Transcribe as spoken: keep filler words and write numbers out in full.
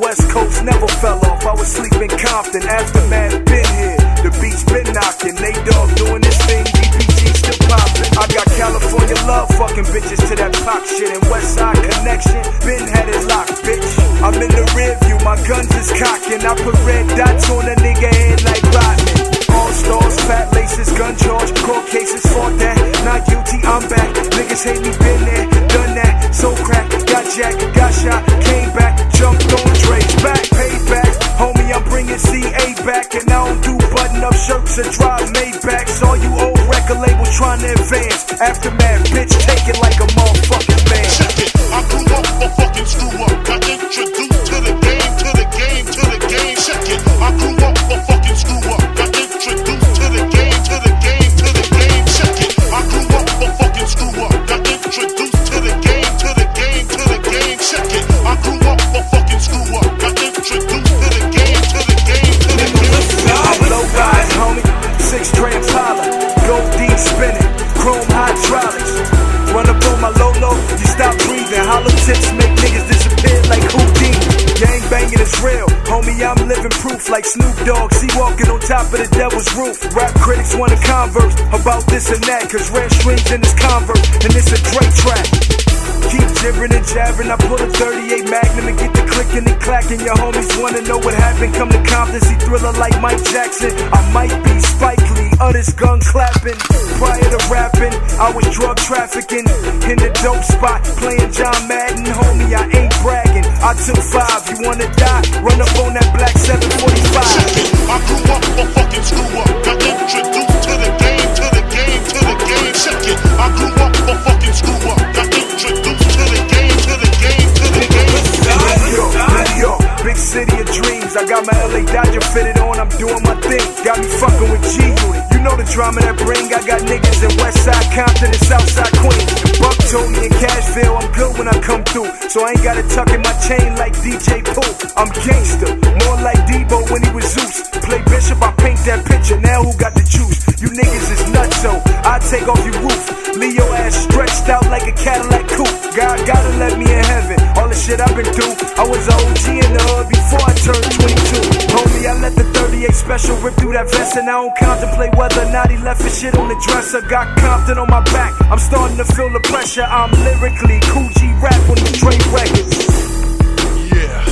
West Coast never fell off. I was sleeping Compton, aftermath been here. The beats been knocking, Nate Dogg doing this thing, D P G still popping. I got California love, fucking bitches to that pop shit. And West Side Connection, been had it locked, bitch. I'm in the rear view, my guns is cocking. I put red dots on a nigga head like Rodman. All stars, fat laces, gun charge, court cases, fought that. Not guilty, I'm back. Niggas hate me, been there, done that. So crack, got jacked, got shot, came back, jumped on Dre's back, payback. Homie, I'm bringing C A back, and I don't do button-up shirts or drive Maybachs. All you old record labels trying to advance. Aftermath, bitch, take it like a motherfucking man. Check it, I grew up a fucking screw up. Got introduced to the game, to the game, to the game. Check it, I grew up a fucking screw up. Got introduced to the game, to the game, to the game. Check it, I grew up a fucking screw up. Got introduced to the game, to the game, to the game. Check it, I grew up a fucking screw up. Got introduced to the game, to the game, to the game. I'm low rise, homie, six tray Impala, gold D spinning, chrome hydraulics. Run up on my Lolo, you stop breathing. Hollow tips make niggas disappear like Houdini. Gang banging is real, homie, I'm living proof like Snoop Dogg. See walking on top of the devil's roof. Rap critics wanna converse about this and that, cause red strings in this Converse, and it's a Dre track. Keep jibbering and jabbering, I pull a thirty-eight Magnum and get the clicking and clacking. Your homies wanna know what happened, come to Compton, see Thriller like Mike Jackson. I might be Spike Lee, others gun clapping. Prior to rapping, I was drug trafficking in the dope spot, playing John Madden. Homie, I ain't bragging, I took five. You wanna die? Run up on that black seven forty-five. I grew up a fucking screw up. Got introduced to the game, to the game, to the game. Check it, I grew up a fucking screw up. Got introduced to the game, to the game, to the game. New York, New York, big city of dreams. I got my L A Dodger fitted on, I'm doing my thing. Got me fucking with G-Unit. You know the drama that bring. I got niggas in Westside Compton and Southside Queens. Buck told me in Cashville I'm good when I come through, so I ain't gotta tuck in my chain like D J Pooh. I'm gangster, more like Debo when he was Zeus. Play Bishop, I paint that picture. Now who got the juice? You niggas is nuts, so I take off your roof. Leave your ass stretched out like a Cadillac coupe. God gotta let me in heaven. All the shit I've been through, I was a O G in the hood before I turned twenty-two. Homie, I let the thirty-eight special rip through that vest, and I don't contemplate whether or not he left his shit on the dresser. Got Compton on my back, I'm starting to feel the pressure. I'm lyrically Cool G rap on the Dre records. Yeah.